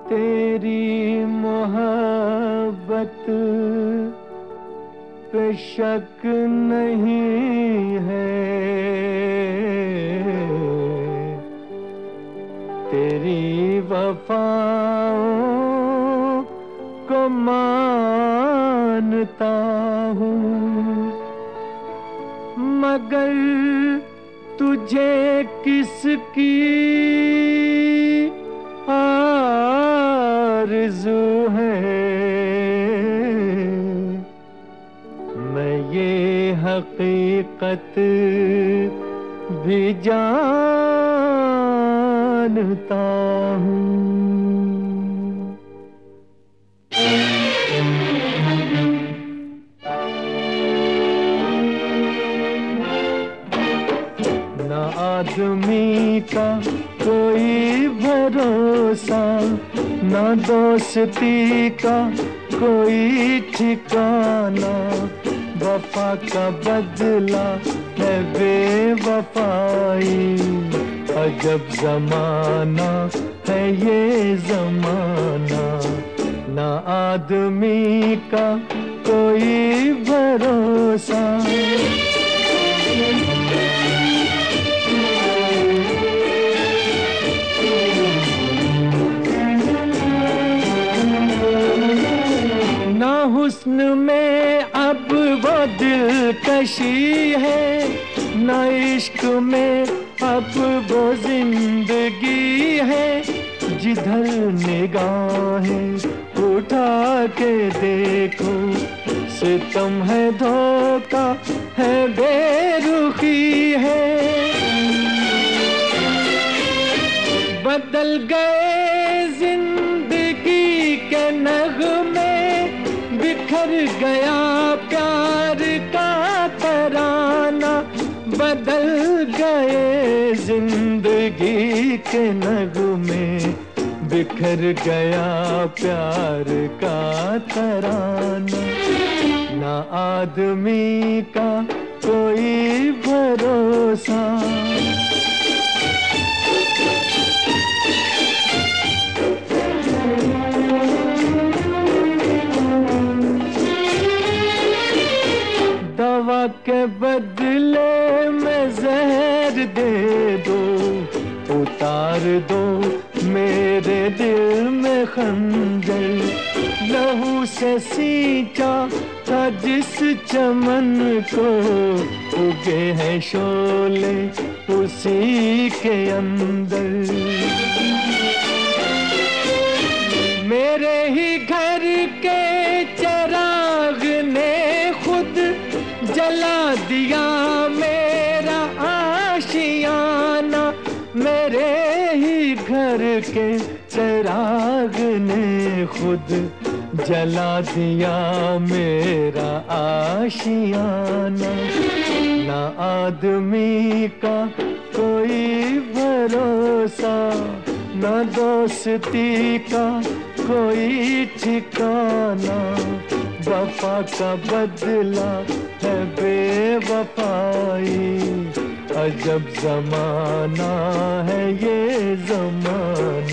तेरी मोहब्बत पे शक नहीं है, तेरी वफाओं को मानता हूँ, मगर तुझे किसकी आरज़ू है, मैं ये हकीकत भी जानता हूँ। ना आदमी का कोई भरोसा, ना दोस्ती का कोई ठिकाना, वफा का बदला है बेवफाई, अजब जमाना है ये जमाना। ना आदमी का कोई भरोसा, ना हुस्न में अब वो दिलकशी है, ना इश्क में अब वो जिंदगी है, जिधर निगाहें उठा के देखो सितम है, धोखा है, बेरुखी है। बदल गए जिंदगी के नगमे, बिखर गया प्यार का तराना, बदल गए जिंदगी के नगमे, बिखर गया प्यार का तराना। ना आदमी का कोई भरोसा, दवा के बदले में जहर दे दो, उतार दो मेरे दिल में खंजर, लहू से सींचा था जिस चमन को, उगे हैं शोले उसी के अंदर। मेरे ही घर के चिराग ने खुद जला दिया मेरा आशियाना, मेरे ही घर के चिराग ने खुद जला दिया मेरा आशियाना। ना आदमी का कोई भरोसा, ना दोस्ती का कोई ठिकाना, वफा का बदला है बेवफाई, अजब जमाना है ये जमाना।